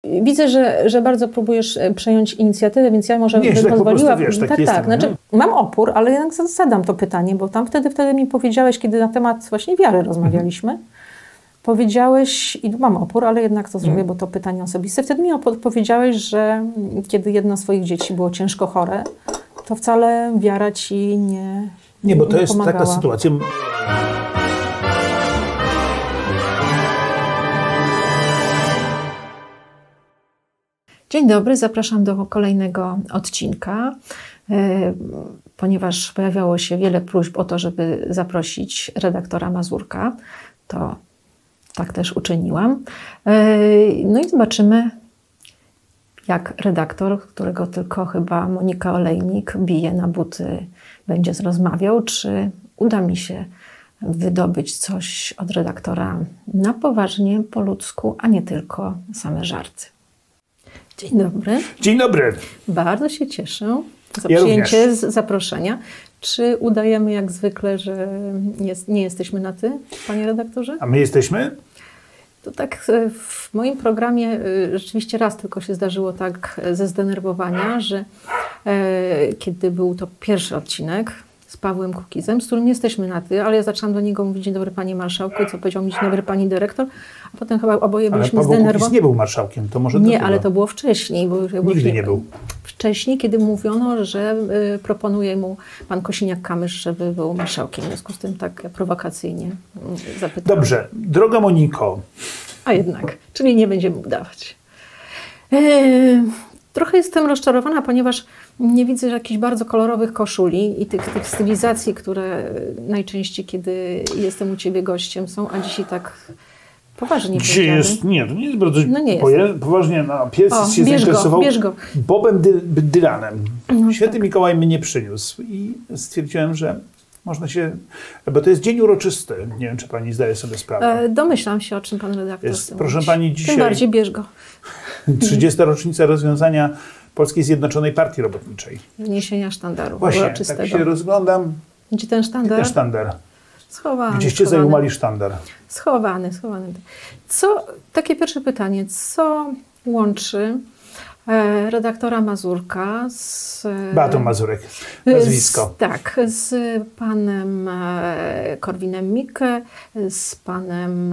widzę, że bardzo próbujesz przejąć inicjatywę, więc ja może bym pozwoliła. Tak. Znaczy, mam opór, ale jednak zadam to pytanie, bo tam wtedy mi powiedziałeś, kiedy na temat właśnie wiary rozmawialiśmy, powiedziałeś, i mam opór, ale jednak to zrobię, bo to pytanie osobiste. Wtedy mi powiedziałeś, że kiedy jedno z swoich dzieci było ciężko chore, to wcale wiara ci nie bo to jest pomagała. taka sytuacja. Dzień dobry, zapraszam do kolejnego odcinka. Ponieważ pojawiało się wiele próśb o to, żeby zaprosić redaktora Mazurka, to tak też uczyniłam. No i zobaczymy, jak redaktor, którego tylko chyba Monika Olejnik bije na buty, będzie rozmawiał, czy uda mi się wydobyć coś od redaktora na poważnie, po ludzku, a nie tylko same żarty. Dzień dobry. Dzień dobry. Bardzo się cieszę za przyjęcie zaproszenia. Czy udajemy jak zwykle, że nie jesteśmy na ty, panie redaktorze? A my jesteśmy? To tak w moim programie rzeczywiście raz tylko się zdarzyło tak ze zdenerwowania, że kiedy był to pierwszy odcinek z Pawłem Kukizem, z którym jesteśmy na ty, ale ja zaczęłam do niego mówić: dzień dobry panie marszałku, co powiedział mi: dzień dobry pani dyrektor, a potem chyba oboje byliśmy zdenerwowani. Ale Paweł Kukiz nie był marszałkiem, to może nie, ale to było wcześniej. Nigdy nie był. Wcześniej, kiedy mówiono, że proponuje mu pan Kosiniak-Kamysz, żeby był marszałkiem. W związku z tym tak prowokacyjnie zapytałam. Dobrze, droga Moniko. A jednak, czyli nie będziemy udawać. Trochę jestem rozczarowana, ponieważ nie widzę jakichś bardzo kolorowych koszuli i tych stylizacji, które najczęściej, kiedy jestem u ciebie gościem, są, a dzisiaj tak poważnie dzisiaj jest, nie, to nie jest bardzo poważnie. Pies się zainteresował Bobem Dylanem. Święty Mikołaj mnie przyniósł i stwierdziłem, że można się, bo to jest dzień uroczysty. Nie wiem, czy pani zdaje sobie sprawę. Domyślam się, o czym pan redaktor chce proszę mówić. pani, dzisiaj Tym bardziej bierz go. 30. rocznica rozwiązania Polskiej Zjednoczonej Partii Robotniczej. Wniesienia sztandaru. Właśnie, tak się rozglądam. Gdzie ten sztandar? Gdzie ten sztandar? Schowany. Gdzieście zajumali sztandar? Schowany. Takie pierwsze pytanie. Co łączy redaktora Mazurka z... Beatą Mazurek, nazwisko. Z panem Korwinem-Mikke, z panem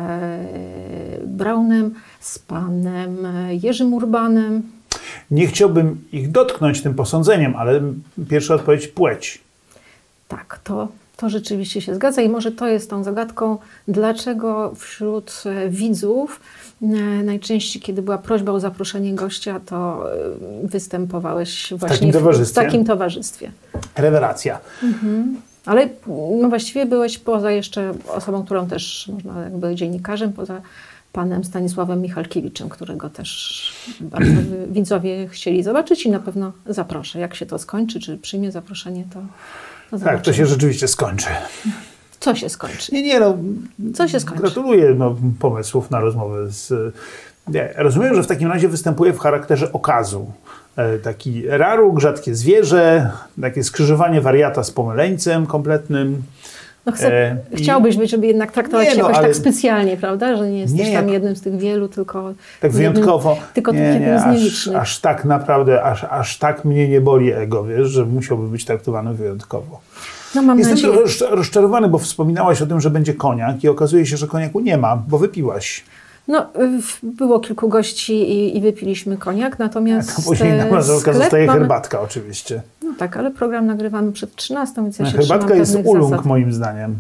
Braunem, z panem Jerzym Urbanem. Nie chciałbym ich dotknąć tym posądzeniem, ale pierwsza odpowiedź: płeć. Tak, to rzeczywiście się zgadza i może to jest tą zagadką, dlaczego wśród widzów najczęściej, kiedy była prośba o zaproszenie gościa, to występowałeś właśnie w takim towarzystwie. Rewelacja. Ale właściwie byłeś poza jeszcze osobą, którą też można jakby dziennikarzem, poza panem Stanisławem Michalkiewiczem, którego też bardzo widzowie chcieli zobaczyć i na pewno zaproszę. Jak się to skończy, czy przyjmie zaproszenie, to tak, to się rzeczywiście skończy. Co się skończy? Co się skończy? Gratuluję pomysłów na rozmowę rozumiem, że w takim razie występuje w charakterze okazu. Taki raruk, rzadkie zwierzę, takie skrzyżowanie wariata z pomyleńcem kompletnym. Chciałbyś być, żeby jednak traktować się jakoś tak specjalnie, prawda? Że nie jesteś tam jednym z tych wielu, tylko... Tak wyjątkowo. Tylko jednym z nielicznych. Aż tak naprawdę, aż tak mnie nie boli ego, wiesz, że musiałby być traktowany wyjątkowo. Jestem trochę rozczarowany, bo wspominałaś o tym, że będzie koniak i okazuje się, że koniaku nie ma, bo wypiłaś. Było kilku gości i wypiliśmy koniak, natomiast... A później na Mazurka zostaje herbatka oczywiście. No tak, ale program nagrywamy przed 13, więc ja się herbatka jest ulung zasad. Moim zdaniem.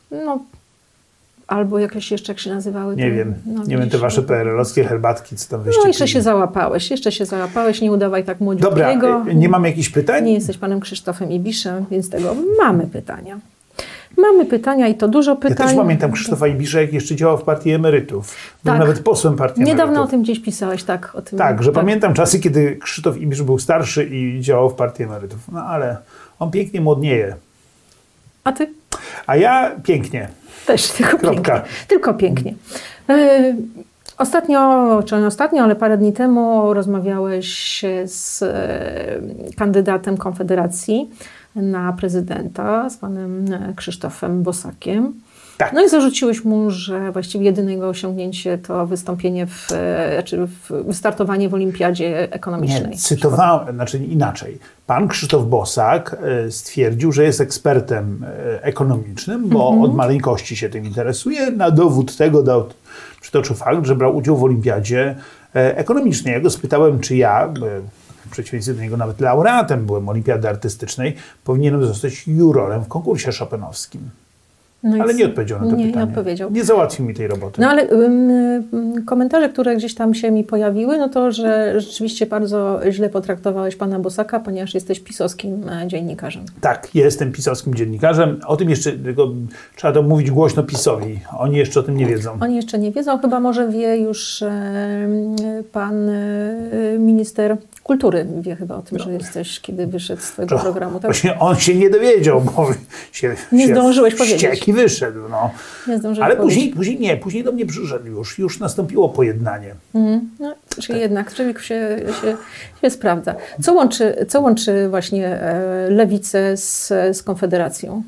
Albo jakieś jeszcze, jak się nazywały. Nie wiem, nie wiem, te wasze PRL-owskie herbatki, co tam wyście. Jeszcze się załapałeś, nie udawaj tak młodziutkiego. Dobra, nie mam jakichś pytań? Nie jesteś panem Krzysztofem Ibiszem, więc mamy pytania. Mamy pytania i to dużo pytań. Ja też pamiętam Krzysztofa Ibisza, jak jeszcze działał w Partii Emerytów. Był nawet posłem Partii Emerytów. Niedawno o tym gdzieś pisałeś, tak. O tym, tak, że pamiętam czasy, kiedy Krzysztof Ibisz był starszy i działał w Partii Emerytów. No ale on pięknie młodnieje. A ty? A ja pięknie. Też, tylko pięknie. Ostatnio, ale parę dni temu rozmawiałeś z kandydatem Konfederacji na prezydenta, z panem Krzysztofem Bosakiem. Tak. No i zarzuciłeś mu, że właściwie jedyne jego osiągnięcie to wystąpienie wystartowanie w olimpiadzie ekonomicznej. Nie, cytowałem, znaczy inaczej. Pan Krzysztof Bosak stwierdził, że jest ekspertem ekonomicznym, bo od maleńkości się tym interesuje. Na dowód tego przytoczył fakt, że brał udział w olimpiadzie ekonomicznej. Ja go spytałem, czy ja, w przeciwieństwie do niego nawet laureatem byłem olimpiady artystycznej, powinienem zostać jurorem w konkursie chopinowskim. No ale nie odpowiedział na to pytanie. Nie odpowiedział. Nie załatwił mi tej roboty. No ale komentarze, które gdzieś tam się mi pojawiły, no to, że rzeczywiście bardzo źle potraktowałeś pana Bosaka, ponieważ jesteś pisowskim dziennikarzem. Tak, jestem pisowskim dziennikarzem. O tym jeszcze tylko trzeba to mówić głośno PiS-owi. Oni jeszcze o tym nie wiedzą. Oni jeszcze nie wiedzą. Chyba może wie już pan minister kultury. Wie chyba o tym, że jesteś, kiedy wyszedł z twojego programu. Tak? Właśnie on się nie dowiedział, bo nie zdążyłeś powiedzieć. I wyszedź wyszedł. Nie zdążyłeś ale powiedzieć. później do mnie przyszedł już nastąpiło pojednanie. No, czyli jednak człowiek się sprawdza. Co łączy właśnie lewicę z Konfederacją?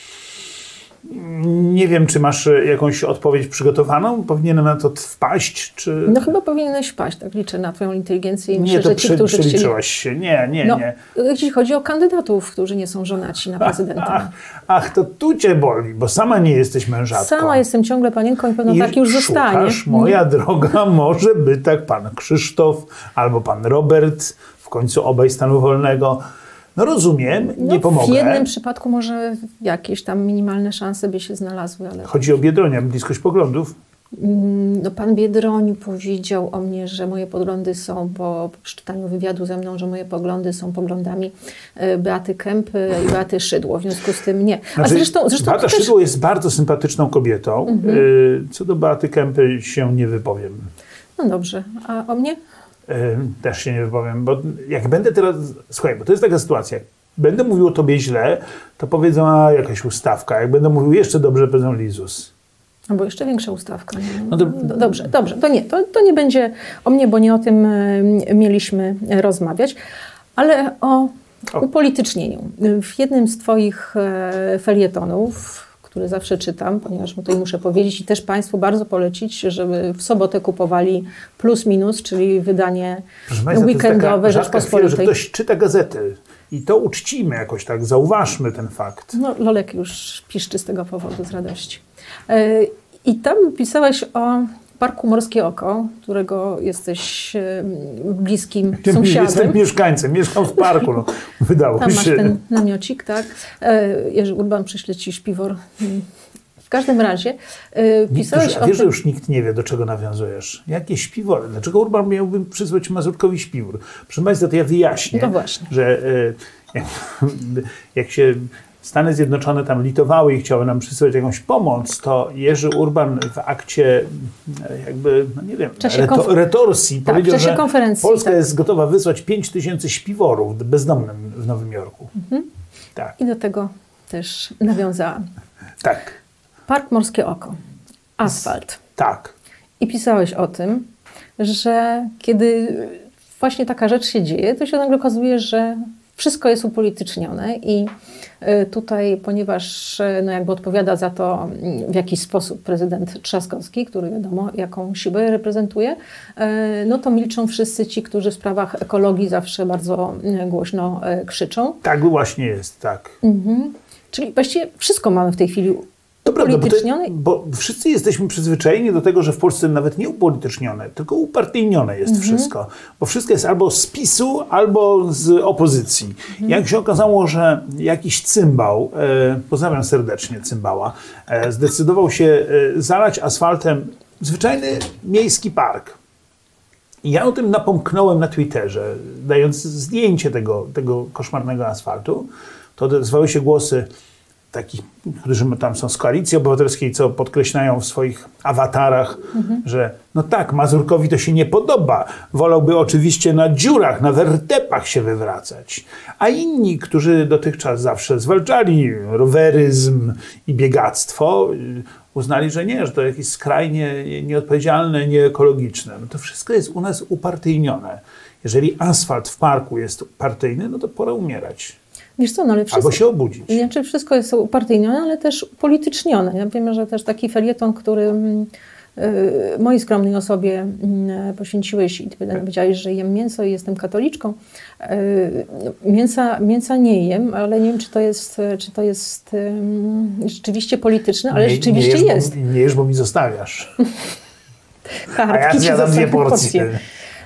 Nie wiem, czy masz jakąś odpowiedź przygotowaną? Powinienem na to wpaść, czy... No chyba powinieneś wpaść, tak liczę na twoją inteligencję i myślę, że ci, którzy przeliczyłaś się. Nie. Jeśli chodzi o kandydatów, którzy nie są żonaci na prezydenta. Ach, to tu cię boli, bo sama nie jesteś mężatką. Sama jestem ciągle panienką i pewno tak już zostanie. Moja droga, może by tak pan Krzysztof albo pan Robert, w końcu obaj stanu wolnego. No rozumiem, nie pomogę. W jednym przypadku może jakieś tam minimalne szanse by się znalazły. Ale... Chodzi o Biedronia, bliskość poglądów? No, pan Biedroń powiedział o mnie, że moje poglądy są, po przeczytaniu wywiadu ze mną, że moje poglądy są poglądami Beaty Kempy i Beaty Szydło. W związku z tym nie. A zresztą Beata Szydło jest bardzo sympatyczną kobietą. Co do Beaty Kempy się nie wypowiem. No dobrze. A o mnie? Też się nie wypowiem, bo jak będę teraz... Słuchaj, bo to jest taka sytuacja. Jak będę mówił o tobie źle, to powiedzą, a jakaś ustawka. Jak będę mówił jeszcze dobrze, powiedzą Lizus. Albo jeszcze większa ustawka. No dobrze. To nie będzie o mnie, bo nie o tym mieliśmy rozmawiać, ale o upolitycznieniu. W jednym z twoich felietonów, który zawsze czytam, ponieważ tutaj muszę powiedzieć i też państwu bardzo polecić, żeby w sobotę kupowali Plus Minus, czyli wydanie weekendowe Rzeczpospolitej. Że ktoś czyta gazety i to uczcimy jakoś tak, zauważmy ten fakt. No Lolek już piszczy z tego powodu z radości. I tam pisałeś o Parku Morskie Oko, którego jesteś bliskim sąsiadem. Jestem mieszkańcem, mieszkam w parku, no, wydało tam się. Tam masz ten namiocik, tak. Jerzy Urban przyśle ci śpiwór. W każdym razie pisałeś o tym... Wiesz, że już nikt nie wie, do czego nawiązujesz. Jakie śpiwory? Dlaczego Urban miałby przysłać Mazurkowi śpiwór? Proszę Państwa, to ja wyjaśnię, no właśnie. Że jak się Stany Zjednoczone tam litowały i chciały nam przysłać jakąś pomoc, to Jerzy Urban w akcie jakby, no nie wiem, retorsji powiedział, że Polska jest gotowa wysłać 5000 śpiworów bezdomnym w Nowym Jorku. Tak. I do tego też nawiązałam. Tak. Park Morskie Oko. Asfalt. Tak. I pisałeś o tym, że kiedy właśnie taka rzecz się dzieje, to się nagle okazuje, że wszystko jest upolitycznione i tutaj, ponieważ no jakby odpowiada za to w jakiś sposób prezydent Trzaskowski, który wiadomo jaką siłę reprezentuje, no to milczą wszyscy ci, którzy w sprawach ekologii zawsze bardzo głośno krzyczą. Tak właśnie jest, tak. Czyli właściwie wszystko mamy w tej chwili upolitycznione. Bo wszyscy jesteśmy przyzwyczajeni do tego, że w Polsce nawet nie upolitycznione, tylko upartyjnione jest wszystko. Bo wszystko jest albo z PiS-u, albo z opozycji. Jak się okazało, że jakiś cymbał, pozdrawiam serdecznie cymbała, zdecydował się zalać asfaltem zwyczajny miejski park. I ja o tym napomknąłem na Twitterze, dając zdjęcie tego koszmarnego asfaltu. To odezwały się głosy takich, którzy tam są z Koalicji Obywatelskiej, co podkreślają w swoich awatarach, że no tak, Mazurkowi to się nie podoba. Wolałby oczywiście na dziurach, na wertepach się wywracać. A inni, którzy dotychczas zawsze zwalczali roweryzm i biegactwo, uznali, że nie, że to jakieś skrajnie nieodpowiedzialne, nieekologiczne. No to wszystko jest u nas upartyjnione. Jeżeli asfalt w parku jest partyjny, no to pora umierać. Wiesz co, no ale wszystko, albo się obudzić. Znaczy wszystko jest upartyjnione, ale też upolitycznione. Ja wiem, że też taki felieton, który mojej skromnej osobie poświęciłeś i ty powiedziałeś, że jem mięso i jestem katoliczką. Mięsa nie jem, ale nie wiem, czy to jest rzeczywiście polityczne, ale rzeczywiście jest. Nie jesz, bo mi zostawiasz. A ja zjadam 2 porcje.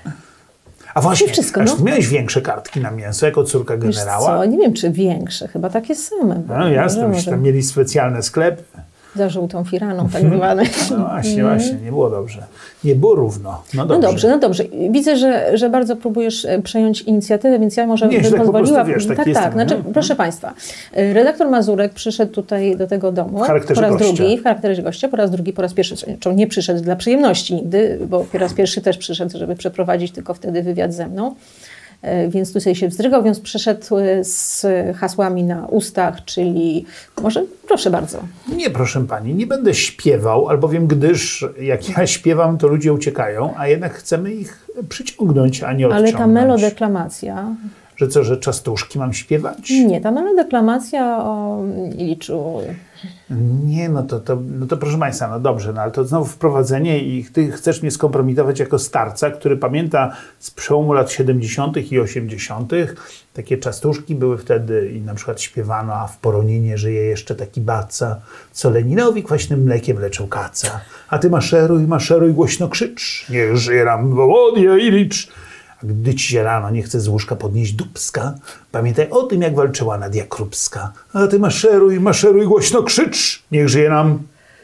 A właśnie, wszystko, ty miałeś większe kartki na mięso jako córka generała? Wiesz co, nie wiem, czy większe, chyba takie same. No jasne, już tam mieli specjalne sklepy. Za żółtą firaną, tak zwane. No właśnie, nie było dobrze. Nie było równo. No dobrze. Widzę, że bardzo próbujesz przejąć inicjatywę, więc ja może bym pozwoliła. Tak. Znaczy, proszę Państwa, redaktor Mazurek przyszedł tutaj do tego domu po raz drugi, w charakterze gościa, po raz pierwszy, nie przyszedł dla przyjemności nigdy, bo po raz pierwszy też przyszedł, żeby przeprowadzić tylko wtedy wywiad ze mną. Więc tu sobie się wzdrygał, więc przyszedł z hasłami na ustach, czyli może, proszę bardzo. Nie, proszę pani, nie będę śpiewał, albowiem gdyż jak ja śpiewam, to ludzie uciekają, a jednak chcemy ich przyciągnąć, a nie odciągnąć. Ale ta melodeklamacja... Że co, że czastuszki mam śpiewać? Nie, ta melodeklamacja o Iliczu... Nie, no to proszę Państwa, no dobrze, no ale to znowu wprowadzenie i ty chcesz mnie skompromitować jako starca, który pamięta z przełomu lat 70. i 80. Takie czastuszki były wtedy i na przykład śpiewano, a w Poroninie żyje jeszcze taki baca, co Leninowi kwaśnym mlekiem leczą kaca. A ty maszeruj, głośno krzycz, niech żyje nam Wołodia Ilicz. A gdy ci się rano nie chce z łóżka podnieść dubska, pamiętaj o tym, jak walczyła Nadia Krupska. A ty maszeruj, głośno krzycz, niech żyje nam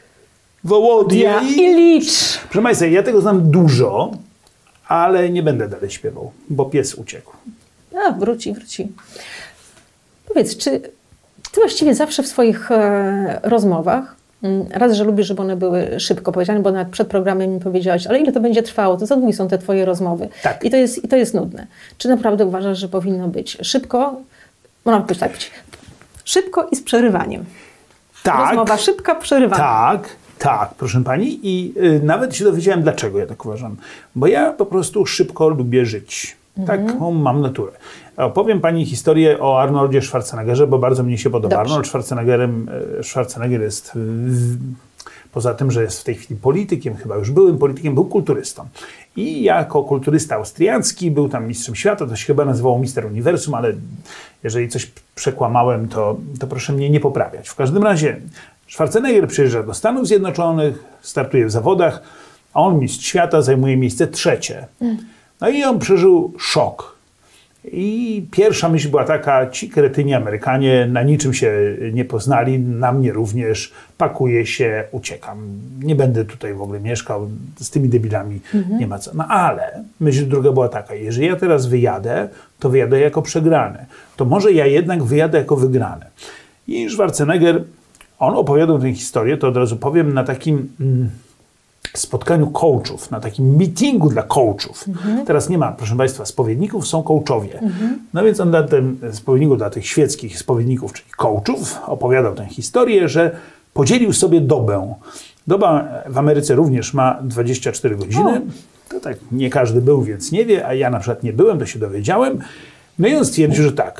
Wołodia Ilicz. Proszę Państwa, ja tego znam dużo, ale nie będę dalej śpiewał, bo pies uciekł. A, wróci. Powiedz, czy ty właściwie zawsze w swoich rozmowach, raz, że lubisz, żeby one były szybko powiedziane, bo nawet przed programem mi powiedziałaś, ale ile to będzie trwało, to za długie są te twoje rozmowy. Tak. I to jest nudne. Czy naprawdę uważasz, że powinno być szybko, można powiedzieć tak, szybko i z przerywaniem? Tak. Rozmowa szybka, przerywana. Tak, proszę pani. I nawet się dowiedziałem, dlaczego ja tak uważam. Bo ja po prostu szybko lubię żyć. Taką mam naturę. Opowiem pani historię o Arnoldzie Schwarzeneggerze, bo bardzo mnie się podoba. Dobrze. Arnold Schwarzenegger jest, poza tym, że jest w tej chwili politykiem, chyba już byłym politykiem, był kulturystą. I jako kulturysta austriacki był tam mistrzem świata, to się chyba nazywało Mister Uniwersum, ale jeżeli coś przekłamałem, to proszę mnie nie poprawiać. W każdym razie Schwarzenegger przyjeżdża do Stanów Zjednoczonych, startuje w zawodach, a on mistrz świata zajmuje miejsce 3. No i on przeżył szok. I pierwsza myśl była taka, ci kretyni Amerykanie na niczym się nie poznali, na mnie również, pakuję się, uciekam. Nie będę tutaj w ogóle mieszkał, z tymi debilami nie ma co. No ale myśl druga była taka, jeżeli ja teraz wyjadę, to wyjadę jako przegrany. To może ja jednak wyjadę jako wygrany. I Schwarzenegger, on opowiadał tę historię, to od razu powiem, na takim spotkaniu coachów, na takim meetingu dla coachów. Teraz nie ma, proszę Państwa, spowiedników, są coachowie. No więc on na tym spowiedniku dla tych świeckich spowiedników, czyli coachów, opowiadał tę historię, że podzielił sobie dobę. Doba w Ameryce również ma 24 godziny. To tak, nie każdy był, więc nie wie, a ja na przykład nie byłem, to się dowiedziałem. No i on stwierdził, że tak,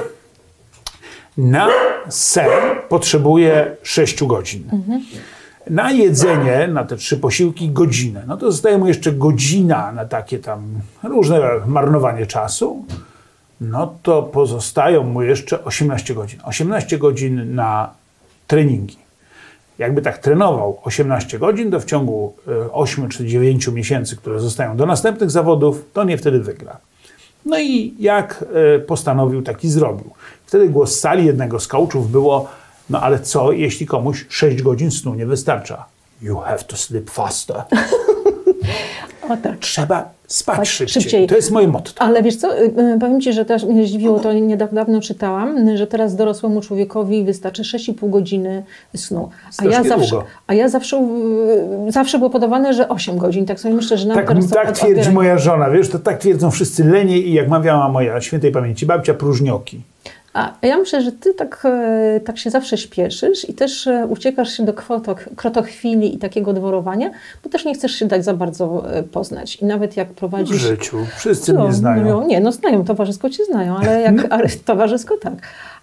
na sen potrzebuje 6 godzin. Na jedzenie, na te 3 posiłki, godzinę. No to zostaje mu jeszcze godzina na takie tam różne marnowanie czasu. No to pozostają mu jeszcze 18 godzin. 18 godzin na treningi. Jakby tak trenował 18 godzin, to w ciągu 8 czy 9 miesięcy, które zostają do następnych zawodów, to nie wtedy wygra. No i jak postanowił, taki zrobił. Wtedy głos z sali jednego z coachów było: no ale co, jeśli komuś 6 godzin snu nie wystarcza? You have to sleep faster. O tak. Trzeba spać szybciej. To jest moje motto. Ale wiesz co, powiem Ci, że też mnie zdziwiło, to niedawno czytałam, że teraz dorosłemu człowiekowi wystarczy 6,5 godziny snu. A ja zawsze było podawane, że 8 godzin. Tak sobie myślę, że nam tak twierdzi moja żona, wiesz, to tak twierdzą wszyscy lenie i jak mawiała moja świętej pamięci babcia, próżnioki. A ja myślę, że ty tak się zawsze śpieszysz i też uciekasz się do krotochwili i takiego dworowania, bo też nie chcesz się dać za bardzo poznać. I nawet jak prowadzisz... W życiu. Wszyscy mnie znają. Znają, towarzysko cię znają, ale towarzysko tak.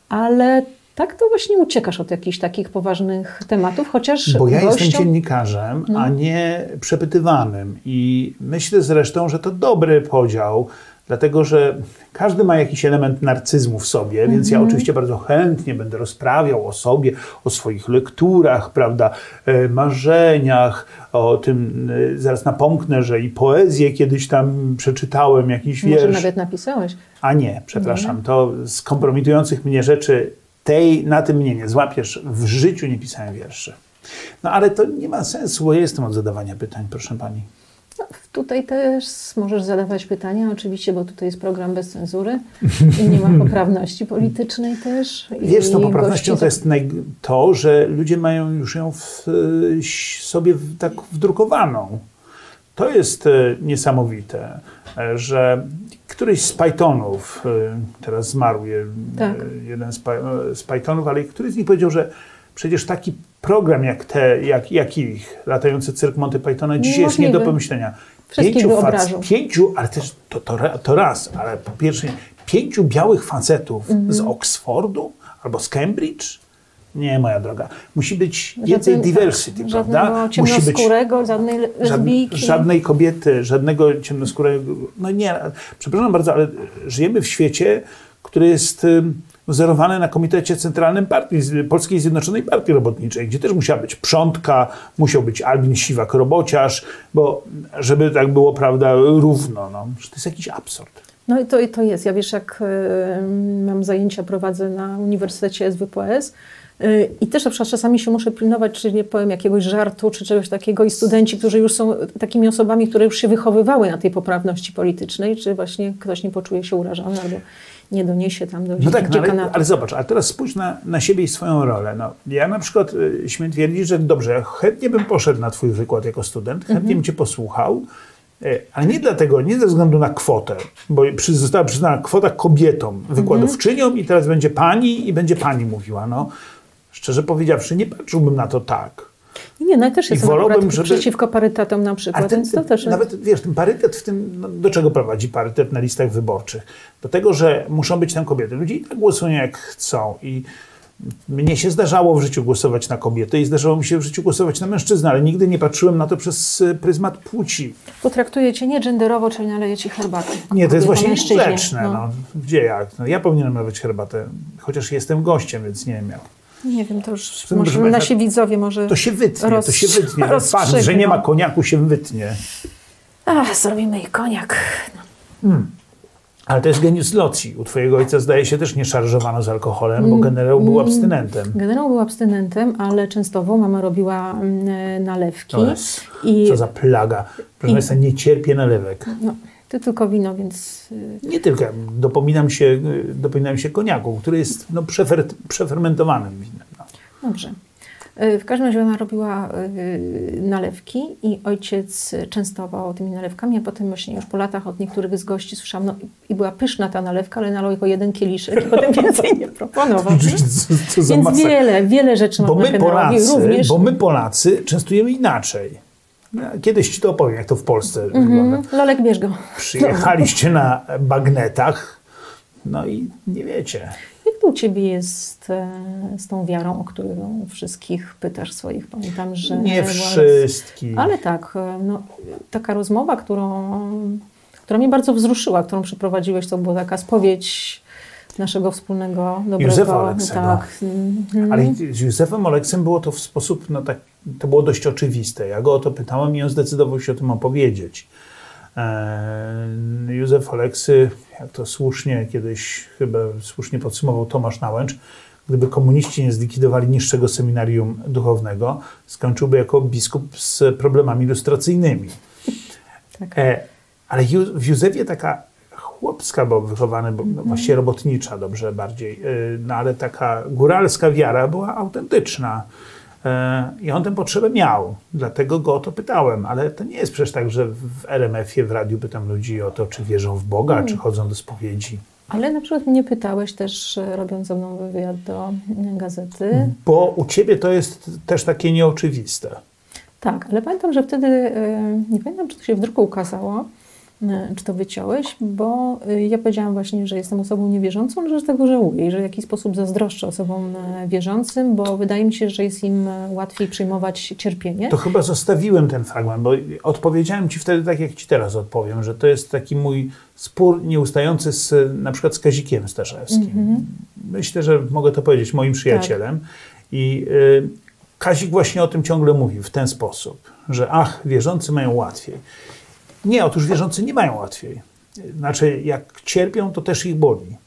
ale tak to właśnie uciekasz od jakichś takich poważnych tematów, chociaż bo ja jestem dziennikarzem, a nie przepytywanym i myślę zresztą, że to dobry podział, dlatego że każdy ma jakiś element narcyzmu w sobie, więc ja oczywiście bardzo chętnie będę rozprawiał o sobie, o swoich lekturach, prawda, marzeniach, o tym, zaraz napomknę, że i poezję kiedyś tam przeczytałem, jakiś wiersz. Może nawet napisałeś. A nie, przepraszam, to z kompromitujących mnie rzeczy na tym mnie nie złapiesz, w życiu nie pisałem wierszy. No ale to nie ma sensu, bo ja jestem od zadawania pytań, proszę pani. No, tutaj też możesz zadawać pytania, oczywiście, bo tutaj jest program bez cenzury i nie ma poprawności politycznej też. Wiesz, tą poprawnością to jest to, że ludzie mają już ją sobie tak wdrukowaną. To jest niesamowite, że któryś z Pythonów, teraz zmarł jeden z Pythonów, ale któryś z nich powiedział, że przecież taki program jak ich, latający cyrk Monty Pythona, dzisiaj jest nie do pomyślenia. Pięciu, ale też to raz, ale po pierwsze 5 białych facetów z Oxfordu albo z Cambridge? Nie, moja droga. Musi być więcej diversity, prawda? Ciemnoskórego, żadnej lesbijki. Żadnej kobiety, żadnego ciemnoskórego. No nie, przepraszam bardzo, ale żyjemy w świecie, który jest wzorowany na Komitecie Centralnym Polskiej Zjednoczonej Partii Robotniczej, gdzie też musiała być Przątka, musiał być Albin Siwak-Robociarz, bo żeby tak było, prawda, równo. No. To jest jakiś absurd. No i to jest. Ja wiesz, jak mam zajęcia, prowadzę na Uniwersytecie SWPS i też na przykład czasami się muszę pilnować, czy nie powiem jakiegoś żartu, czy czegoś takiego i studenci, którzy już są takimi osobami, które już się wychowywały na tej poprawności politycznej, czy właśnie ktoś nie poczuje się urażony albo nie doniesie tam do dziekanatu. Ale zobacz, ale teraz spójrz na siebie i swoją rolę. No, ja na przykład śmiem twierdzić, że dobrze, chętnie bym poszedł na twój wykład jako student, chętnie bym cię posłuchał, ale nie dlatego, nie ze względu na kwotę, bo została przyznana kwota kobietom, wykładowczyniom i teraz będzie pani i będzie pani mówiła. No, szczerze powiedziawszy, nie patrzyłbym na to tak. Nie, no ja też jestem przeciwko parytetom na przykład. Więc to też nawet, wiesz, ten parytet w tym, no, do czego prowadzi parytet na listach wyborczych? Do tego, że muszą być tam kobiety. Ludzie i tak głosują jak chcą i mnie się zdarzało w życiu głosować na kobiety i zdarzało mi się w życiu głosować na mężczyznę, ale nigdy nie patrzyłem na to przez pryzmat płci. Potraktuję cię nie genderowo, czyli naleję ci herbatę. Nie, to jest właśnie niegrzeczne. No. Gdzie jak? No, ja powinienem nalewać herbatę, chociaż jestem gościem, więc nie wiem jak. Nie wiem, to już może nasi widzowie może to się wytnie. Fakt, że nie ma koniaku, się wytnie. Zrobimy i koniak. No. Ale to jest genius loci. U twojego ojca zdaje się też nie szarżowano z alkoholem, bo generał był abstynentem. Generał był abstynentem, ale częstowo mama robiła nalewki. Co za plaga. Proszę Państwa, nie cierpię nalewek. No, ty tylko wino, więc... Nie tylko. Dopominam się koniaku, który jest przefermentowanym winem. No. Dobrze. W każdym razie mama robiła nalewki i ojciec częstował tymi nalewkami, a potem właśnie już po latach od niektórych z gości słyszałam, i była pyszna ta nalewka, ale nalał tylko jeden kieliszek i potem więcej nie proponował. Więc wiele rzeczy można generować również. Bo my Polacy częstujemy inaczej. Kiedyś ci to opowiem, jak to w Polsce wygląda. Lolek, bierz go. Przyjechaliście na bagnetach, no i nie wiecie. Jak to u ciebie jest z tą wiarą, o którą wszystkich pytasz swoich? Pamiętam, że... Nie wszystkich. Ale tak, no, taka rozmowa, która mnie bardzo wzruszyła, którą przeprowadziłeś, to była taka spowiedź naszego wspólnego dobrego... Józefa Oleksego. Tak. Ale z Józefem Oleksem było to w sposób, to było dość oczywiste. Ja go o to pytałem i on zdecydował się o tym opowiedzieć. Józef Oleksy, jak to chyba słusznie podsumował Tomasz Nałęcz, gdyby komuniści nie zlikwidowali niższego seminarium duchownego, skończyłby jako biskup z problemami lustracyjnymi. Tak. Ale w Józefie taka chłopska, bo wychowana, właściwie robotnicza dobrze bardziej, ale taka góralska wiara była autentyczna. I on tę potrzebę miał, dlatego go o to pytałem, ale to nie jest przecież tak, że w RMF-ie, w radiu pytam ludzi o to, czy wierzą w Boga, czy chodzą do spowiedzi. Ale na przykład mnie pytałeś też, robiąc ze mną wywiad do gazety. Bo u ciebie to jest też takie nieoczywiste. Tak, ale pamiętam, że wtedy, nie pamiętam, czy to się w druku ukazało, czy to wyciąłeś, bo ja powiedziałam właśnie, że jestem osobą niewierzącą, że z tego żałuję i że w jakiś sposób zazdroszczę osobom wierzącym, bo wydaje mi się, że jest im łatwiej przyjmować cierpienie. To chyba zostawiłem ten fragment, bo odpowiedziałem ci wtedy tak, jak ci teraz odpowiem, że to jest taki mój spór nieustający na przykład z Kazikiem Staszewskim. Myślę, że mogę to powiedzieć, moim przyjacielem. Tak. I Kazik właśnie o tym ciągle mówi w ten sposób, że wierzący mają łatwiej. Nie, otóż wierzący nie mają łatwiej. Znaczy, jak cierpią, to też ich boli.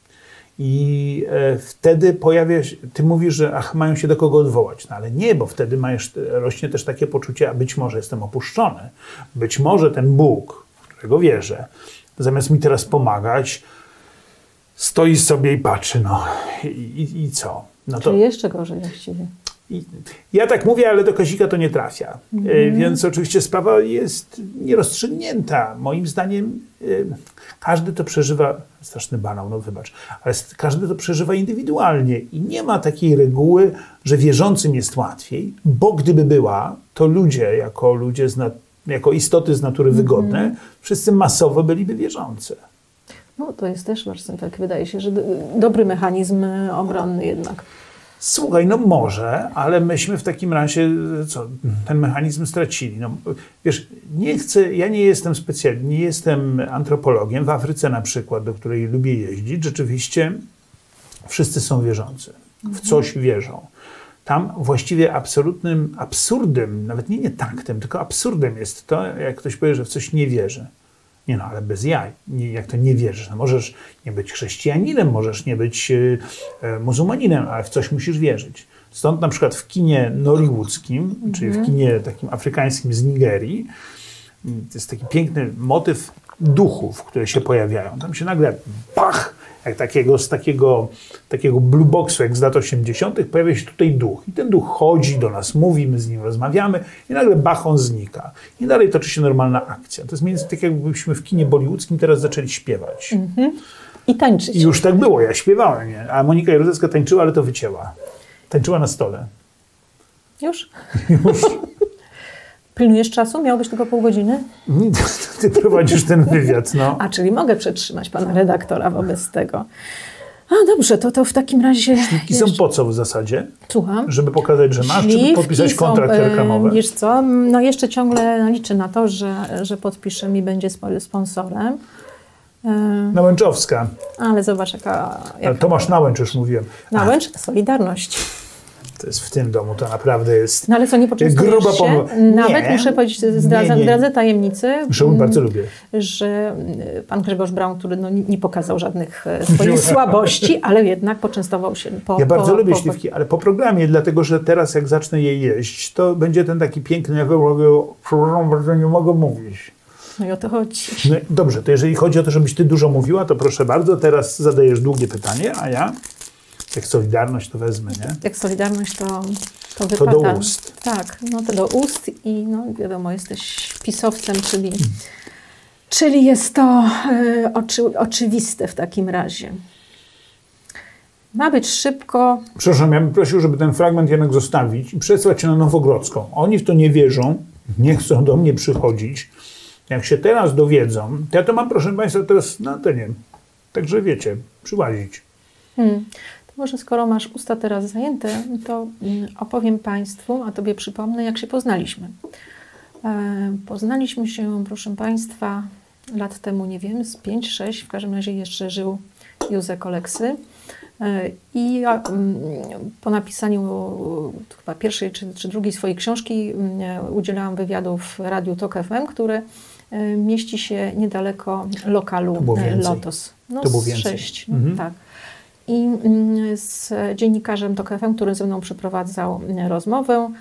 I wtedy pojawia się, ty mówisz, że mają się do kogo odwołać. No ale nie, bo wtedy rośnie też takie poczucie, a być może jestem opuszczony. Być może ten Bóg, w którego wierzę, zamiast mi teraz pomagać, stoi sobie i patrzy, i co? No to... Czyli jeszcze gorzej właściwie. Ja tak mówię, ale do Kazika to nie trafia. Więc oczywiście sprawa jest nierozstrzygnięta. Moim zdaniem każdy to przeżywa, straszny banał, no wybacz, ale każdy to przeżywa indywidualnie i nie ma takiej reguły, że wierzącym jest łatwiej, bo gdyby była, to ludzie jako istoty z natury wygodne, wszyscy masowo byliby wierzący. No to jest też właśnie tak, wydaje się, że dobry mechanizm obronny jednak. Słuchaj, no może, ale myśmy w takim razie ten mechanizm stracili. No, wiesz, ja nie jestem specjalnie, nie jestem antropologiem. W Afryce na przykład, do której lubię jeździć, rzeczywiście wszyscy są wierzący. W coś wierzą. Tam właściwie absolutnym absurdem, nawet nie taktem, tylko absurdem jest to, jak ktoś powie, że w coś nie wierzy. Nie no, ale bez jaj. Jak to nie wierzysz? No możesz nie być chrześcijaninem, możesz nie być muzułmaninem, ale w coś musisz wierzyć. Stąd na przykład w kinie nollywoodzkim, czyli w kinie takim afrykańskim z Nigerii, to jest taki piękny motyw duchów, które się pojawiają. Tam się nagle jak takiego blue boxu, jak z lat 80. pojawia się tutaj duch. I ten duch chodzi do nas, mówi, my z nim rozmawiamy i nagle on znika. I dalej toczy się normalna akcja. To jest mniej więcej tak, jakbyśmy w kinie bollywoodzkim teraz zaczęli śpiewać. I tańczyć. I już tak było, ja śpiewałem, nie? A Monika Jaruzelska tańczyła, ale to wycięła. Tańczyła na stole. Już? Pilnujesz czasu? Miało być tylko pół godziny? Ty prowadzisz ten wywiad, no. A, czyli mogę przetrzymać pana redaktora wobec tego. A dobrze, to w takim razie... Śliwki są po co w zasadzie? Słucham? Żeby pokazać, że masz, czy podpisać kontrakt reklamowy? Wiesz co, no jeszcze ciągle liczę na to, że podpisze mi, będzie sponsorem. Nałęczowska. Ale zobacz, jaka... Tomasz Nałęcz, już mówiłem. Nałęcz? Solidarność. To jest w tym domu, to naprawdę jest no ale co, nie poczęstujesz się? Nawet muszę powiedzieć, zdradzę tajemnicy, bardzo lubię, że pan Grzegorz Braun, który nie pokazał żadnych swoich słabości, ale jednak poczęstował się Ja bardzo lubię śliwki, ale po programie, dlatego że teraz jak zacznę je jeść, to będzie ten taki piękny, bardzo nie mogę mówić. No i o to chodzi. No, dobrze, to jeżeli chodzi o to, żebyś ty dużo mówiła, to proszę bardzo, teraz zadajesz długie pytanie, a ja... Jak Solidarność to wezmę, nie? Jak Solidarność to wypada. To do ust. Tak, no to do ust i no wiadomo, jesteś pisowcem, czyli jest to oczywiste w takim razie. Ma być szybko. Przepraszam, ja bym prosił, żeby ten fragment jednak zostawić i przesłać się na Nowogrodzką. Oni w to nie wierzą, nie chcą do mnie przychodzić. Jak się teraz dowiedzą, to ja to mam, proszę Państwa, teraz na antenie. Także wiecie, przyłazić. Może skoro masz usta teraz zajęte, to opowiem Państwu, a Tobie przypomnę, jak się poznaliśmy. Poznaliśmy się, proszę Państwa, lat temu, nie wiem, z 5-6, w każdym razie jeszcze żył Józef Oleksy. I ja po napisaniu chyba pierwszej czy drugiej swojej książki udzielałam wywiadu w Radiu Tok FM, które mieści się niedaleko lokalu Lotos. No, to było więcej. 6, tak. I z dziennikarzem Tok FM, który ze mną przeprowadzał rozmowę,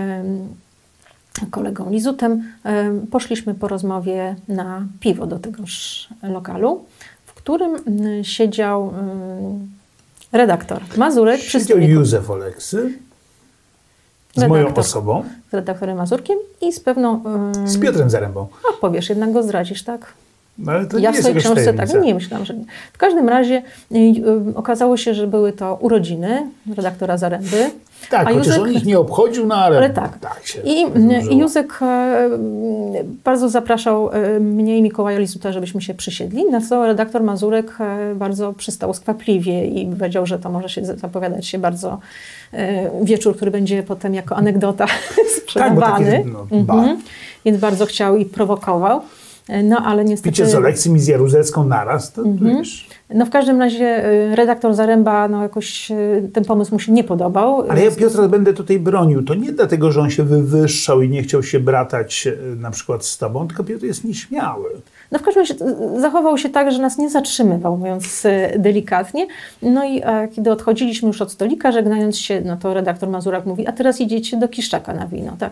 kolegą Lizutem, poszliśmy po rozmowie na piwo do tegoż lokalu, w którym siedział redaktor Mazurek. Siedział Józef Oleksy z moją osobą. Z redaktorem Mazurkiem i z pewną... z Piotrem Zarębą. A powiesz, jednak go zdradzisz, tak? No, ale to ja nie w swojej jest książce tajemnica. tak nie myślałam, że nie. W każdym razie okazało się, że były to urodziny redaktora Zaręby. Tak, chociaż Józek, on ich nie obchodził, no ale tak. się I Józek bardzo zapraszał mnie i Mikołaja Lizuta, żebyśmy się przysiedli, na co redaktor Mazurek bardzo przystał skwapliwie i powiedział, że to może się zapowiadać się bardzo wieczór, który będzie potem jako anegdota sprzedawany. Tak, Więc bardzo chciał i prowokował. No, ale niestety... Picie z Oleksym i z Jaruzelską naraz, to wiesz... No w każdym razie redaktor Zaręba, no jakoś ten pomysł mu się nie podobał. Ale ja Piotra będę tutaj bronił. To nie dlatego, że on się wywyższał i nie chciał się bratać na przykład z tobą, tylko Piotr jest nieśmiały. No w każdym razie zachował się tak, że nas nie zatrzymywał, mówiąc delikatnie. No i kiedy odchodziliśmy już od stolika, żegnając się, no to redaktor Mazurek mówi, a teraz idziecie do Kiszczaka na wino, tak?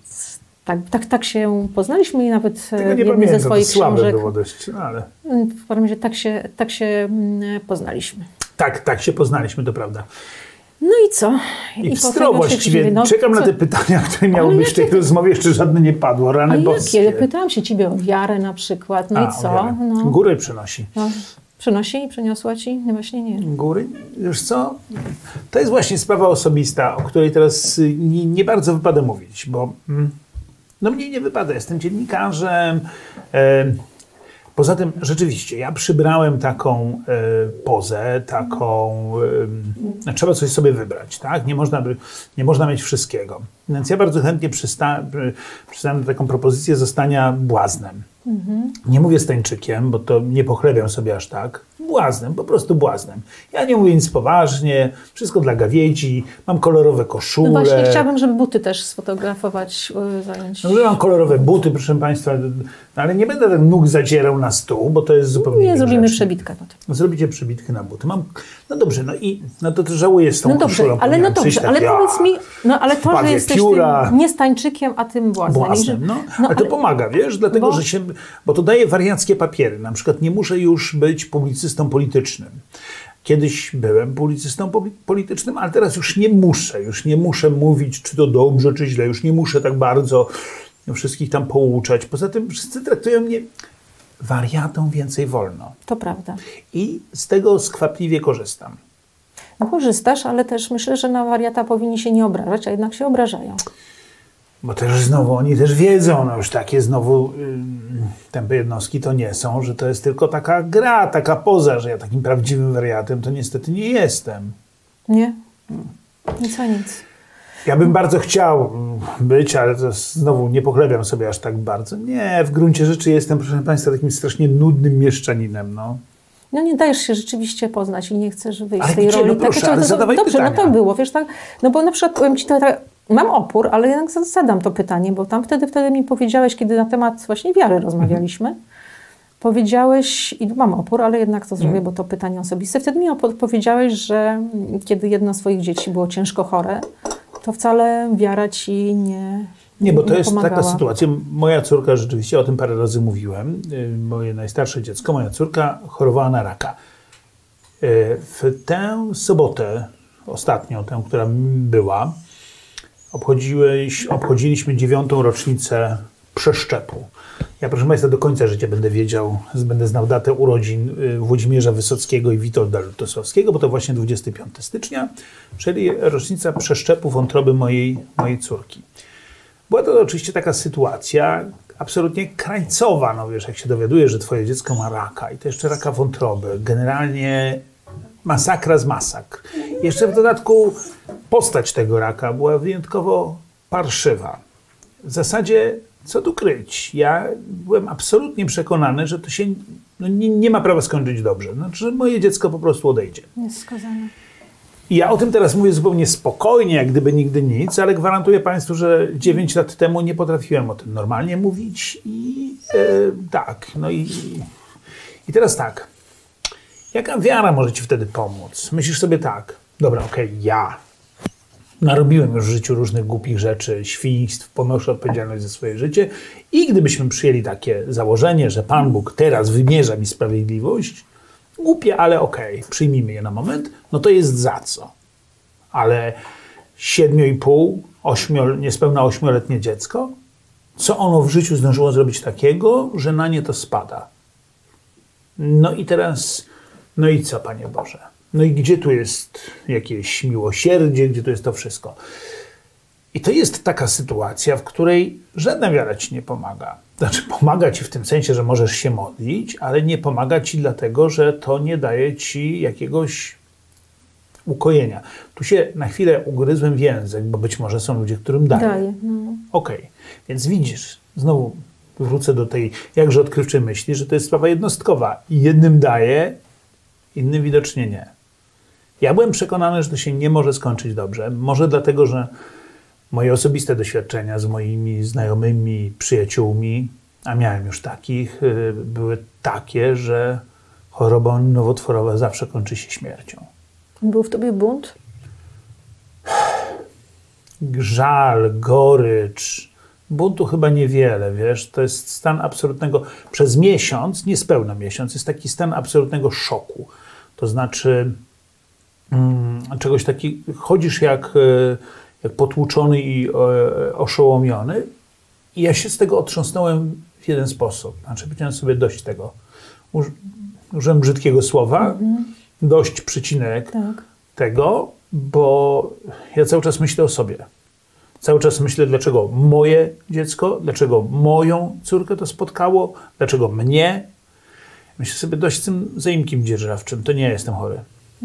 Tak się poznaliśmy i nawet w jednej ze swoich książek. Było dość, no ale... W każdym razie tak się poznaliśmy. Tak się poznaliśmy, to prawda. No i co? I wstro właściwie. Czekam na te pytania, które miały być w tej rozmowie, jeszcze żadne nie padło. Rany boskie. Jakie? Pytałam się ciebie o wiarę na przykład. No i co? No. Góry przynosi. No. Przynosi i przyniosła ci? No właśnie nie. Góry? Wiesz co? To jest właśnie sprawa osobista, o której teraz nie bardzo wypada mówić, bo no mnie nie wypada. Jestem dziennikarzem. Poza tym rzeczywiście ja przybrałem taką pozę, trzeba coś sobie wybrać, tak? Nie można mieć wszystkiego. Więc ja bardzo chętnie przystałem na taką propozycję zostania błaznem. Nie mówię stańczykiem, bo to nie pochlebiam sobie aż tak. Błaznem, po prostu błaznem. Ja nie mówię nic poważnie, wszystko dla gawiedzi, mam kolorowe koszule. No właśnie, chciałabym, żeby buty też sfotografować, zająć. No, mam kolorowe buty, proszę Państwa, ale nie będę nóg zadzierał na stół, bo to jest zupełnie nie zrobimy przebitkę potem. Zrobicie przebitkę na buty. No dobrze, to żałuję z tą koszulą. Ale no dobrze, ale powiedz mi, ale to, że jesteś tym nie stańczykiem, a tym błaznem. Ale to pomaga, wiesz, dlatego, bo to daje wariackie papiery. Na przykład nie muszę już być publicystą politycznym. Kiedyś byłem publicystą politycznym, ale teraz już nie muszę mówić, czy to dobrze, czy źle. Już nie muszę tak bardzo wszystkich tam pouczać. Poza tym wszyscy traktują mnie wariatą, więcej wolno. To prawda. I z tego skwapliwie korzystam. No korzystasz, ale też myślę, że na wariata powinni się nie obrażać, a jednak się obrażają. Bo też znowu oni też wiedzą, już takie znowu tępe jednostki to nie są, że to jest tylko taka gra, taka poza, że ja takim prawdziwym wariatem to niestety nie jestem. Nie? Nic a nic. Ja bym bardzo chciał być, ale to znowu nie pochlebiam sobie aż tak bardzo. Nie, w gruncie rzeczy jestem, proszę Państwa, takim strasznie nudnym mieszczaninem, No nie dajesz się rzeczywiście poznać i nie chcesz wyjść z tej gdzie? roli. No proszę, ale zadawaj dobrze, pytania. No to było, wiesz, tak, no bo na przykład powiem Ci, mam opór, ale jednak zadam to pytanie, bo tam wtedy mi powiedziałeś, kiedy na temat właśnie wiary rozmawialiśmy, powiedziałeś, i mam opór, ale jednak to zrobię, bo to pytanie osobiste, wtedy mi powiedziałeś, że kiedy jedno z swoich dzieci było ciężko chore, to wcale wiara Ci nie bo to jest pomagała. taka sytuacja. Moja córka, rzeczywiście o tym parę razy mówiłem, moje najstarsze dziecko, moja córka chorowała na raka. W tę sobotę, ostatnią, tę, która była, obchodziliśmy 9. rocznicę przeszczepu. Ja, proszę Państwa, do końca życia będę znał datę urodzin Włodzimierza Wysockiego i Witolda Lutosławskiego, bo to właśnie 25 stycznia, czyli rocznica przeszczepu wątroby mojej córki. Była to oczywiście taka sytuacja absolutnie krańcowa, no wiesz, jak się dowiadujesz, że twoje dziecko ma raka i to jeszcze raka wątroby, generalnie masakra z masakr. Jeszcze w dodatku postać tego raka była wyjątkowo parszywa. W zasadzie, co tu kryć? Ja byłem absolutnie przekonany, że to się nie ma prawa skończyć dobrze. Znaczy, że moje dziecko po prostu odejdzie. Jest skazane. I ja o tym teraz mówię zupełnie spokojnie, jak gdyby nigdy nic, ale gwarantuję Państwu, że 9 lat temu nie potrafiłem o tym normalnie mówić i tak. No i teraz tak. Jaka wiara może Ci wtedy pomóc? Myślisz sobie tak, dobra, ja narobiłem już w życiu różnych głupich rzeczy, świństw, ponoszę odpowiedzialność za swoje życie i gdybyśmy przyjęli takie założenie, że Pan Bóg teraz wymierza mi sprawiedliwość, głupie, ale przyjmijmy je na moment, no to jest za co. Ale 7,5, niespełna 8-letnie dziecko, co ono w życiu zdążyło zrobić takiego, że na nie to spada? No i teraz, no i co, Panie Boże? No i gdzie tu jest jakieś miłosierdzie, gdzie tu jest to wszystko? I to jest taka sytuacja, w której żadna wiara ci nie pomaga. Znaczy pomaga ci w tym sensie, że możesz się modlić, ale nie pomaga ci dlatego, że to nie daje ci jakiegoś ukojenia. Tu się na chwilę ugryzłem w język, bo być może są ludzie, którym daje. Okej. Więc widzisz, znowu wrócę do tej jakże odkrywczej myśli, że to jest sprawa jednostkowa. I jednym daje, innym widocznie nie. Ja byłem przekonany, że to się nie może skończyć dobrze. Może dlatego, że moje osobiste doświadczenia z moimi znajomymi, przyjaciółmi, a miałem już takich, były takie, że choroba nowotworowa zawsze kończy się śmiercią. Był w tobie bunt? Żal, gorycz. Buntu chyba niewiele, wiesz. To jest stan absolutnego, przez miesiąc, niespełna miesiąc, jest taki stan absolutnego szoku. To znaczy czegoś takiego, chodzisz jak potłuczony i oszołomiony. I ja się z tego otrząsnąłem w jeden sposób. Znaczy powiedziałem sobie dość tego. Użyłem brzydkiego słowa, dość przycinek tego, bo ja cały czas myślę o sobie. Cały czas myślę, dlaczego moje dziecko, dlaczego moją córkę to spotkało, dlaczego mnie. Myślę sobie dość z tym zaimkiem dzierżawczym. To nie jestem chory.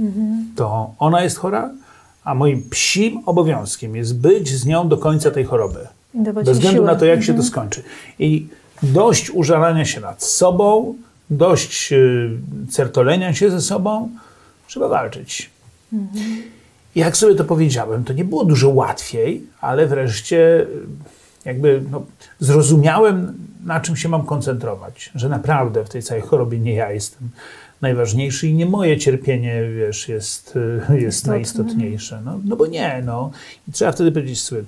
To ona jest chora, a moim psim obowiązkiem jest być z nią do końca tej choroby. Bez względu na to, jak się to skończy. I dość użalania się nad sobą, dość certolenia się ze sobą, trzeba walczyć. I jak sobie to powiedziałem, to nie było dużo łatwiej, ale wreszcie jakby zrozumiałem, na czym się mam koncentrować. Że naprawdę w tej całej chorobie nie ja jestem najważniejszy i nie moje cierpienie, wiesz, jest najistotniejsze. No bo nie, no. I trzeba wtedy powiedzieć sobie,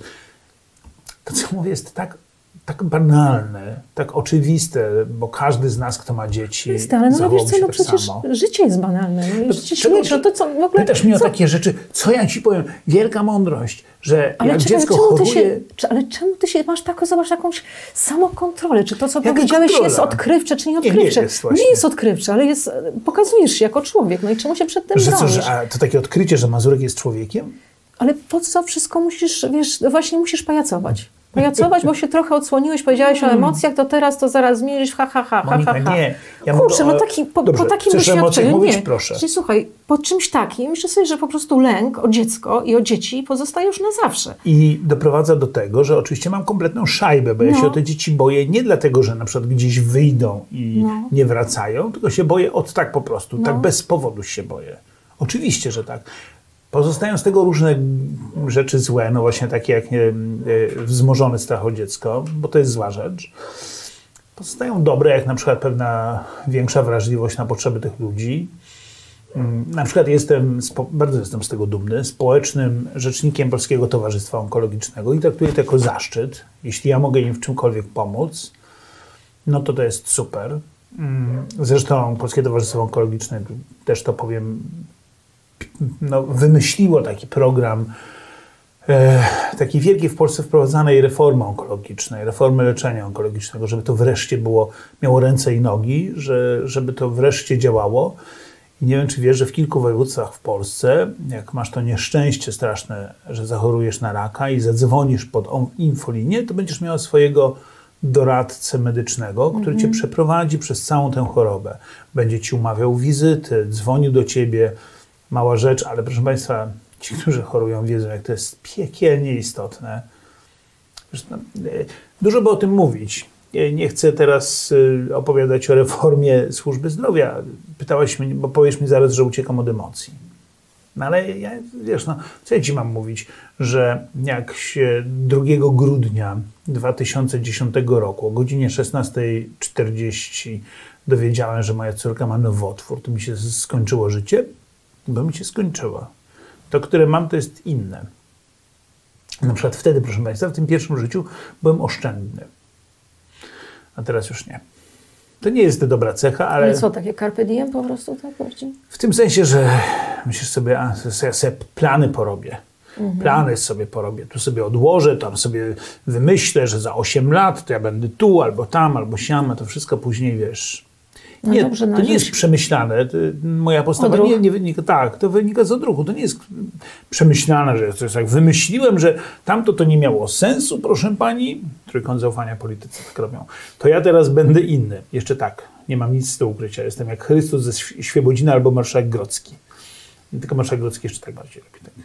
to co mówię jest tak banalne, tak oczywiste, bo każdy z nas, kto ma dzieci, ale wiesz co, przecież życie jest banalne. No, życie śmieszne, to co w ogóle... Pytasz mnie o takie rzeczy, co ja ci powiem? Wielka mądrość, że jak dziecko choruje... Ale czemu ty się masz zobacz, jakąś samokontrolę? Czy to, co powiedziałeś, jest odkrywcze, czy nie odkrywcze? Nie jest odkrywcze, ale pokazujesz się jako człowiek. No i czemu się przed tym bronisz? A to takie odkrycie, że Mazurek jest człowiekiem? Ale po co wszystko musisz, wiesz, właśnie musisz pajacować. Bo się trochę odsłoniłeś, powiedziałeś o emocjach, to teraz to zaraz zmienisz, Monika, nie. Ja kurczę, po takim doświadczeniu mówić, proszę. Czyli słuchaj, po czymś takim myślę sobie, że po prostu lęk o dziecko i o dzieci pozostaje już na zawsze. I doprowadza do tego, że oczywiście mam kompletną szajbę, bo ja się o te dzieci boję nie dlatego, że na przykład gdzieś wyjdą i nie wracają, tylko się boję tak po prostu, tak bez powodu się boję. Oczywiście, że tak. Pozostają z tego różne rzeczy złe, no właśnie takie jak wzmożony strach o dziecko, bo to jest zła rzecz. Pozostają dobre, jak na przykład pewna większa wrażliwość na potrzeby tych ludzi. Na przykład bardzo jestem z tego dumny, społecznym rzecznikiem Polskiego Towarzystwa Onkologicznego i traktuję to jako zaszczyt. Jeśli ja mogę im w czymkolwiek pomóc, no to jest super. Zresztą Polskie Towarzystwo Onkologiczne, też to powiem, wymyśliło taki program takiej wielkiej w Polsce wprowadzanej reformy onkologicznej, reformy leczenia onkologicznego, żeby to wreszcie miało ręce i nogi, żeby to wreszcie działało. I nie wiem, czy wiesz, że w kilku województwach w Polsce, jak masz to nieszczęście straszne, że zachorujesz na raka i zadzwonisz pod infolinię, to będziesz miał swojego doradcę medycznego, który cię przeprowadzi przez całą tę chorobę. Będzie ci umawiał wizyty, dzwonił do ciebie. Mała rzecz, ale proszę Państwa, ci, którzy chorują, wiedzą, jak to jest piekielnie istotne. Zresztą, dużo by o tym mówić. Nie chcę teraz opowiadać o reformie służby zdrowia. Pytałaś mnie, bo powiesz mi zaraz, że uciekam od emocji. No ale co ja ci mam mówić, że jak się 2 grudnia 2010 roku o godzinie 16:40 dowiedziałem, że moja córka ma nowotwór, to mi się skończyło życie? Bo mi się skończyło. To, które mam, to jest inne. Na przykład wtedy, proszę Państwa, w tym pierwszym życiu byłem oszczędny. A teraz już nie. To nie jest dobra cecha, ale... Ale co, takie carpe diem po prostu? Tak bardziej? W tym sensie, że myślisz sobie, ja sobie plany porobię. Plany sobie porobię. Tu sobie odłożę, tam sobie wymyślę, że za 8 lat to ja będę tu, albo tam, albo siam, a to wszystko później, wiesz... No nie, dobrze, to nie jest przemyślane. Moja postawa nie wynika, tak, to wynika z odruchu. To nie jest przemyślane, że to jest jak wymyśliłem, że tamto to nie miało sensu, proszę pani. Trójkąt zaufania politycy tak robią. To ja teraz będę inny. Jeszcze tak, nie mam nic do ukrycia. Jestem jak Chrystus ze Świebodzina albo marszałek Grodzki. Tylko marszałek Grodzki jeszcze tak bardziej robi. Tak.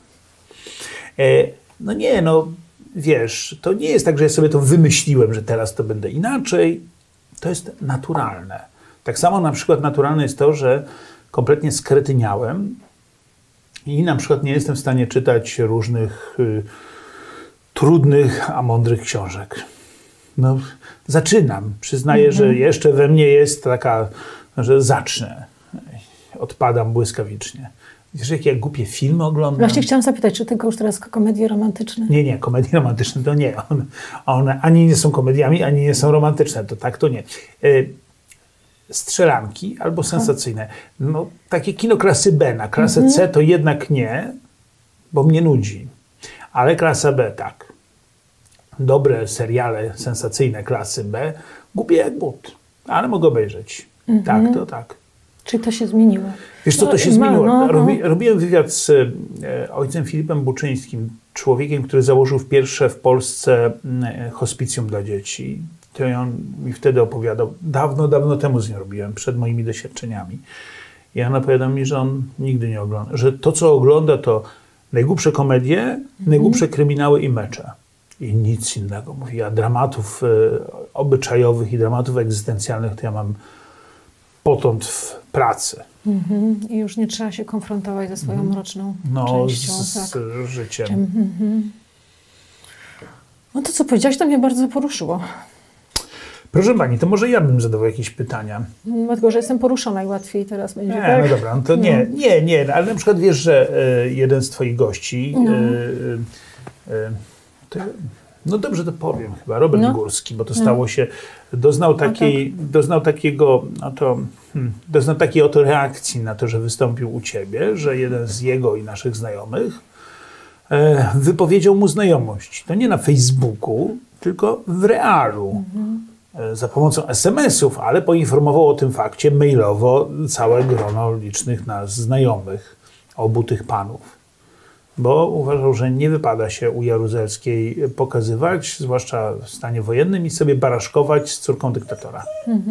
No nie, no wiesz, to nie jest tak, że ja sobie to wymyśliłem, że teraz to będę inaczej. To jest naturalne. Tak samo na przykład naturalne jest to, że kompletnie skretyniałem i na przykład nie jestem w stanie czytać różnych trudnych, a mądrych książek. No, zaczynam. Przyznaję, że jeszcze we mnie jest taka, że zacznę. Odpadam błyskawicznie. Wiesz, jakie głupie filmy oglądam? Właśnie chciałam zapytać, czy tylko już teraz komedie romantyczne? Nie, komedie romantyczne to nie. One ani nie są komediami, ani nie są romantyczne. To tak, to nie. Strzelanki albo sensacyjne. No, takie kino klasy B. Na klasę C to jednak nie, bo mnie nudzi. Ale klasa B tak. Dobre seriale sensacyjne klasy B, głupie jak but. Ale mogę obejrzeć. Tak, to tak. Czyli to się zmieniło? Wiesz co, to się zmieniło. Robiłem wywiad z ojcem Filipem Buczyńskim, człowiekiem, który założył pierwsze w Polsce hospicjum dla dzieci. To on mi wtedy opowiadał. Dawno temu z nim robiłem, przed moimi doświadczeniami. I on opowiadał mi, że on nigdy nie ogląda. Że to, co ogląda, to najgłupsze komedie, najgłupsze kryminały i mecze. I nic innego. Mówi, ja dramatów obyczajowych i dramatów egzystencjalnych to ja mam potąd w pracy. I już nie trzeba się konfrontować ze swoją mroczną częścią. Z życiem. No to, co powiedziałaś, to mnie bardzo poruszyło. Proszę pani, to może ja bym zadawał jakieś pytania. Dlatego, że jestem poruszona i łatwiej teraz będzie. No dobra, no to nie, ale na przykład wiesz, że jeden z twoich gości, no dobrze to powiem chyba, Robert Górski, bo to stało się, doznał takiej oto reakcji na to, że wystąpił u ciebie, że jeden z jego i naszych znajomych wypowiedział mu znajomość. To nie na Facebooku, tylko w realu. Za pomocą SMS-ów, ale poinformował o tym fakcie mailowo całe grono licznych nas znajomych, obu tych panów. Bo uważał, że nie wypada się u Jaruzelskiej pokazywać, zwłaszcza w stanie wojennym, i sobie baraszkować z córką dyktatora.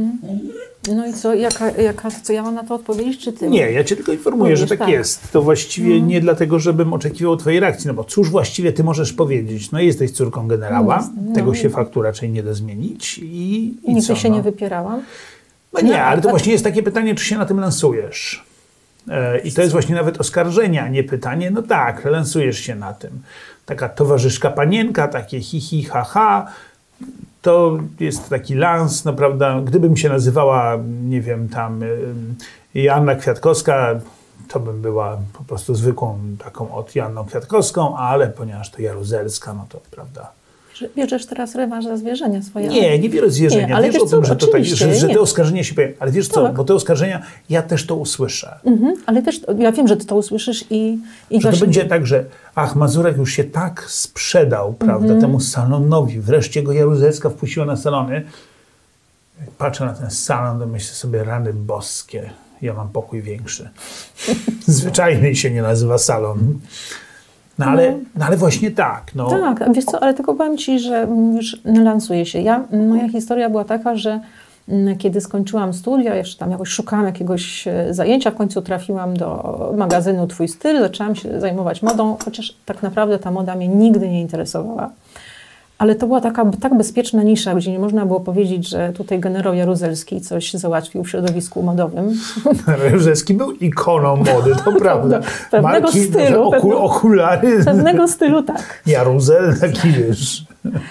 No i co, co ja mam na to odpowiedzieć, czy ty? Nie, ja cię tylko informuję, że tak jest. To właściwie nie dlatego, żebym oczekiwał twojej reakcji, no bo cóż właściwie ty możesz powiedzieć? No jesteś córką generała, tego się faktu raczej nie da zmienić. I nigdy się nie wypierałam. No nie, ale to właśnie jest takie pytanie, czy się na tym lansujesz? I to jest właśnie nawet oskarżenie, a nie pytanie. No tak, lansujesz się na tym. Taka towarzyszka panienka, takie hi, ha, ha. To jest taki lans, no prawda, gdybym się nazywała, nie wiem, tam Joanna Kwiatkowska, to bym była po prostu zwykłą taką od Joanną Kwiatkowską, ale ponieważ to Jaruzelska, no to prawda. Bierzesz teraz rewanż za zwierzenia swoje? Nie biorę zwierzenia. Ale wiesz o tym, że, to tak, że te oskarżenia się pojawią. Ale wiesz co, bo te oskarżenia, ja też to usłyszę. Ale wiesz, ja wiem, że ty to usłyszysz i że właśnie... to będzie tak, że Mazurek już się tak sprzedał, prawda, temu salonowi. Wreszcie go Jaruzelska wpuściła na salony. Jak patrzę na ten salon, to myślę sobie, rany boskie. Ja mam pokój większy. Zwyczajny się nie nazywa salon. No ale właśnie tak. No. Tak, wiesz co, ale tylko powiem ci, że już lansuje się. Moja historia była taka, że kiedy skończyłam studia, jeszcze tam jakoś szukałam jakiegoś zajęcia, w końcu trafiłam do magazynu Twój Styl, zaczęłam się zajmować modą, chociaż tak naprawdę ta moda mnie nigdy nie interesowała. Ale to była tak bezpieczna nisza, gdzie nie można było powiedzieć, że tutaj generał Jaruzelski coś załatwił w środowisku modowym. Jaruzelski był ikoną mody, to prawda. Pewnego Marki, stylu. Okulary. Pewnego stylu, tak. Jaruzel, taki wiesz.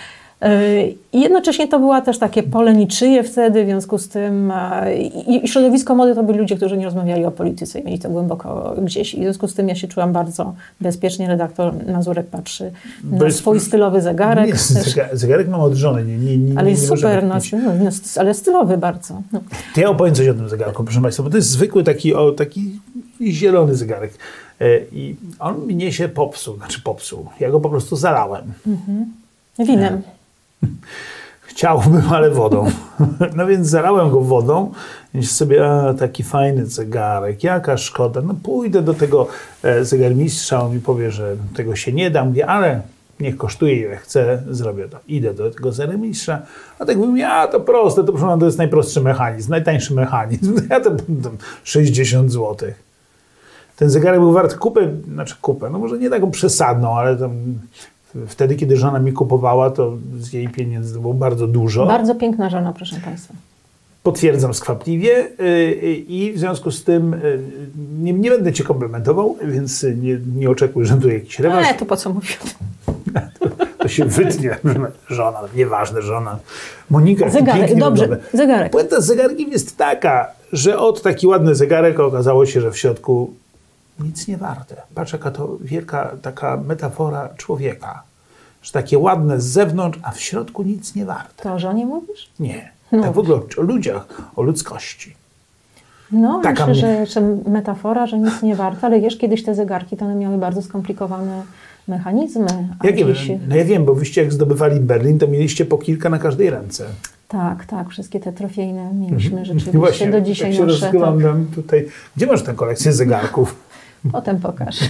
I jednocześnie to była też takie pole niczyje wtedy, w związku z tym i środowisko mody to byli ludzie, którzy nie rozmawiali o polityce i mieli to głęboko gdzieś. I w związku z tym ja się czułam bardzo bezpiecznie. Redaktor Mazurek patrzy na swój stylowy zegarek. Nie, zegarek mam od żony. Ale jest super, ale stylowy bardzo. No. To ja opowiem coś o tym zegarku, proszę Państwa, bo to jest zwykły taki zielony zegarek. I on mnie się popsuł. Ja go po prostu zalałem. Winem. Chciałbym, ale wodą. No więc zalałem go wodą. Myślę sobie, taki fajny zegarek, jaka szkoda. No pójdę do tego zegarmistrza, on mi powie, że tego się nie da. Mówię, ale niech kosztuje ile chcę, zrobię to. Idę do tego zegarmistrza, a tak mówię, to proste, to proszę pana, to jest najprostszy mechanizm, najtańszy mechanizm. Ja to 60 zł. Ten zegarek był wart kupę, no może nie taką przesadną, ale tam wtedy, kiedy żona mi kupowała, to z jej pieniędzy to było bardzo dużo. Bardzo piękna żona, proszę państwa. Potwierdzam skwapliwie i w związku z tym nie będę cię komplementował, więc nie oczekuj, że tu jakiś rewanż. To po co mówię? To się wytnie. Żona, nieważne, żona. Monika, zegarek, dobrze, zegarek. Puenta z zegarkiem jest taka, że taki ładny zegarek, okazało się, że w środku nic nie warte. Patrz, jaka to wielka taka metafora człowieka. Że takie ładne z zewnątrz, a w środku nic nie warte. To o żonie mówisz? Nie. Tak w ogóle o ludziach, o ludzkości. No, myślę, że metafora, że nic nie warte, ale wiesz, kiedyś te zegarki to one miały bardzo skomplikowane mechanizmy. No ja wiem, bo wyście jak zdobywali Berlin, to mieliście po kilka na każdej ręce. Tak, wszystkie te trofejne mieliśmy rzeczywiście. Właśnie, do dzisiaj tak się rozglądam tutaj. Gdzie masz tę kolekcję zegarków? Potem pokażę.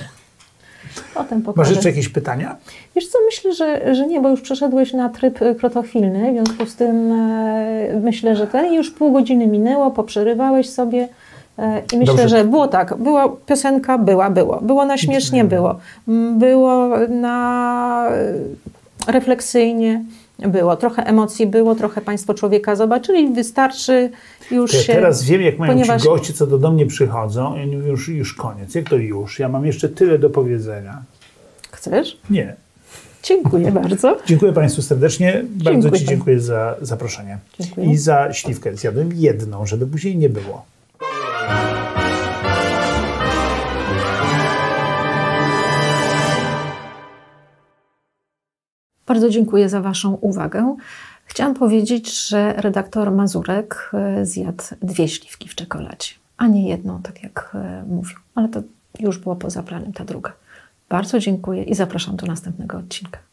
Masz jeszcze jakieś pytania? Wiesz co, myślę, że nie, bo już przeszedłeś na tryb krotochwilny, w związku z tym myślę, że już pół godziny minęło, poprzerywałeś sobie i myślę, Dobrze. Że było tak, była piosenka, było na śmiesznie, było na refleksyjnie, trochę emocji było, trochę państwo człowieka zobaczyli, wystarczy już się... Teraz wiem, jak mają ci goście, co do mnie przychodzą, już koniec. Jak to już? Ja mam jeszcze tyle do powiedzenia. Chcesz? Nie. Dziękuję bardzo. Dziękuję państwu serdecznie. Bardzo ci dziękuję za zaproszenie. Dziękuję. I za śliwkę. Zjadłem jedną, żeby później nie było. Bardzo dziękuję za waszą uwagę. Chciałam powiedzieć, że redaktor Mazurek zjadł 2 śliwki w czekoladzie, a nie jedną, tak jak mówił. Ale to już było poza planem, ta druga. Bardzo dziękuję i zapraszam do następnego odcinka.